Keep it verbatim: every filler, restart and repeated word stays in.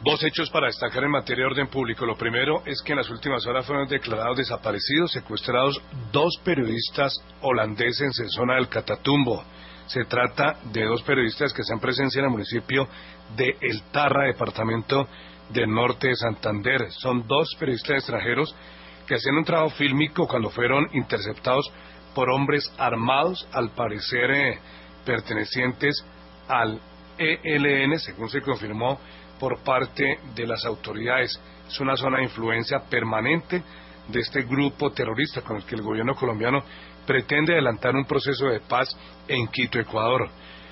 Dos hechos para destacar en materia de orden público. Lo primero es que en las últimas horas fueron declarados desaparecidos, secuestrados dos periodistas holandeses en zona del Catatumbo. Se trata de dos periodistas que están presencia en el municipio de El Tarra, departamento del norte de Santander. Son dos periodistas extranjeros que hacían un trabajo fílmico cuando fueron interceptados por hombres armados, al parecer eh, pertenecientes al E L N, según se confirmó por parte de las autoridades. Es una zona de influencia permanente de este grupo terrorista con el que el gobierno colombiano pretende adelantar un proceso de paz en Quito, Ecuador.